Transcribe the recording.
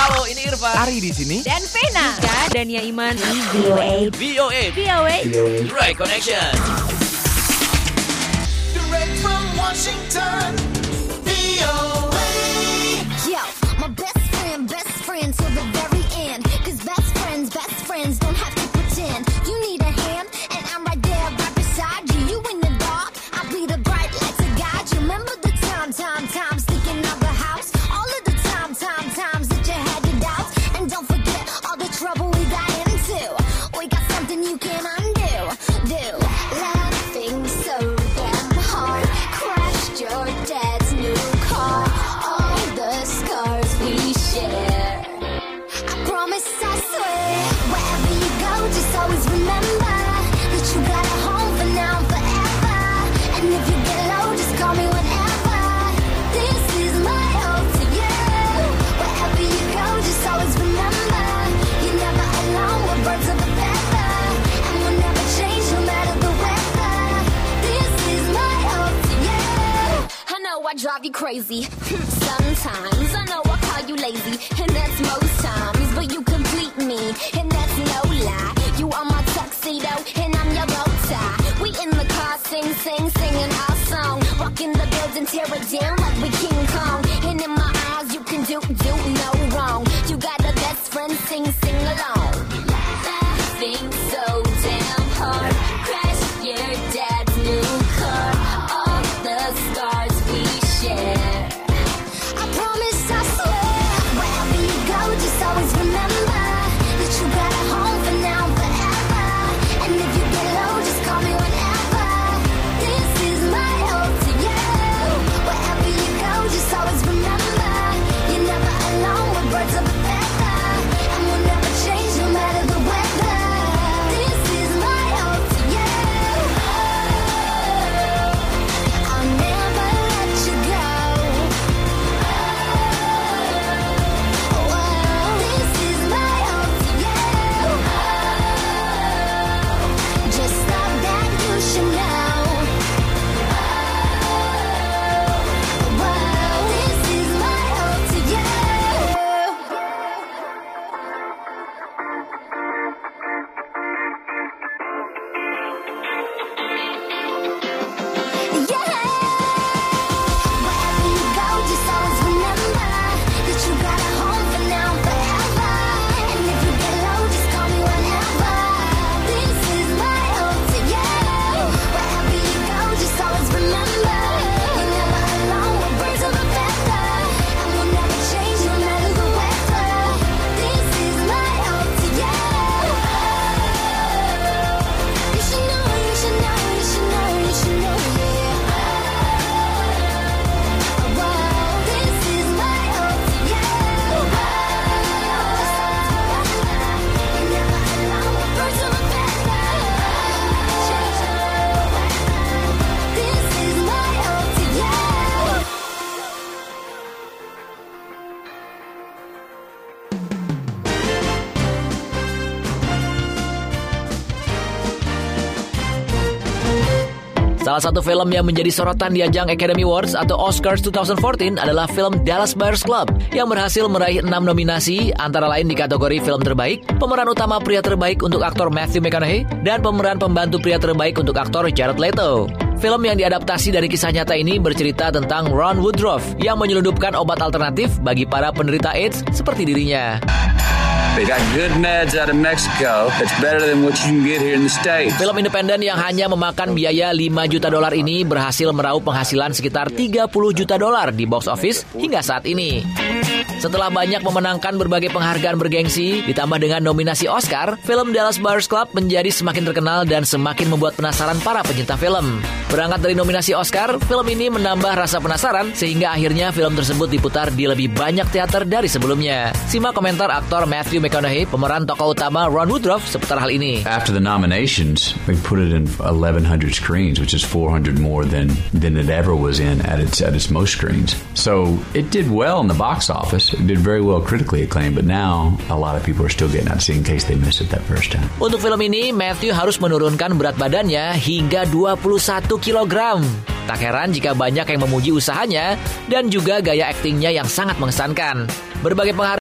Halo, ini Irfan. Ari di sini. Dan Vena. Dania Iman. VOA. Right Connection. Direct from Washington, VOA. Yo, my best friend till the very end. 'Cause best friends don't have to pretend. You need a hand, and I'm right there, right beside you. You in the dark, I'll be the bright light to guide you. Remember the times thinking of the house. All of the times that you had your doubts. And don't forget all the trouble we got into. We got something you can undo. Laughing so damn hard, crashed your dad's new car. All the scars we share. I promise, I swear, wherever you go, just always remember that you got a home for now and forever. And if you get low, just call me whenever. This is my ode to you. Wherever you go, just always remember you're never alone. We're birds of a feather, and we'll never change no matter the weather. This is my ode to you. I know I drive you crazy sometimes. I know I call you lazy, and that's most times. But you complete me, and that's no lie. You are my tuxedo, and I'm your bow tie. We in the car, singing our song. Walk in the building, tear it down like we King Kong. And in my eyes, you can do no wrong. You got a best friend, sing along. Laughing so damn hard, crash your dad's new car. All the scars we share. I promise, I swear, wherever you go, just always remember that you got a home for now and forever. And if you get low, just call me whenever. This is my ode to you. Wherever you go, just always remember you're never alone. We're birds of a feather, and we'll never change no matter the weather. This is my ode to you. I'll never let you go. This is my ode to you. Just love that you should know. This is my ode to you. Wherever you go, just always remember that you got a home for now and forever. And if you get low, just call me whenever. This is my ode to you. Wherever you go, just always remember you're never alone. We're birds of a feather, and we'll never change no matter the weather. This is my ode to you. You should know, you should know, you should know, you should know, yeah. This is my ode to you. You're never alone. We're birds of a feather. This is my ode to you. Salah satu film yang menjadi sorotan di ajang Academy Awards atau Oscars 2014 adalah film Dallas Buyers Club yang berhasil meraih 6 nominasi antara lain di kategori film terbaik, pemeran utama pria terbaik untuk aktor Matthew McConaughey, dan pemeran pembantu pria terbaik untuk aktor Jared Leto. Film yang diadaptasi dari kisah nyata ini bercerita tentang Ron Woodruff yang menyelundupkan obat alternatif bagi para penderita AIDS seperti dirinya. They got good meds out of Mexico that's better than what you can get here in the States. Film independen yang hanya memakan biaya $5 juta ini berhasil meraup penghasilan sekitar $30 juta di box office hingga saat ini. Setelah banyak memenangkan berbagai penghargaan bergengsi, ditambah dengan nominasi Oscar, film Dallas Buyers Club menjadi semakin terkenal dan semakin membuat penasaran para pecinta film. Berangkat dari nominasi Oscar, film ini menambah rasa penasaran sehingga akhirnya film tersebut diputar di lebih banyak teater dari sebelumnya. Simak komentar aktor Matthew McConaughey, pemeran tokoh utama Ron Woodruff, seputar hal ini. After the nominations, we put it in 1,100 screens, which is 400 more than it ever was in at its most screens. So it did well in the box office. It did very well critically acclaimed, but now a lot of people are still getting out to see in case they missed it that first time. Untuk film ini, Matthew harus menurunkan berat badannya hingga 21 kg. Tak heran jika banyak yang memuji usahanya dan juga gaya aktingnya yang sangat mengesankan. Berbagai penghargaan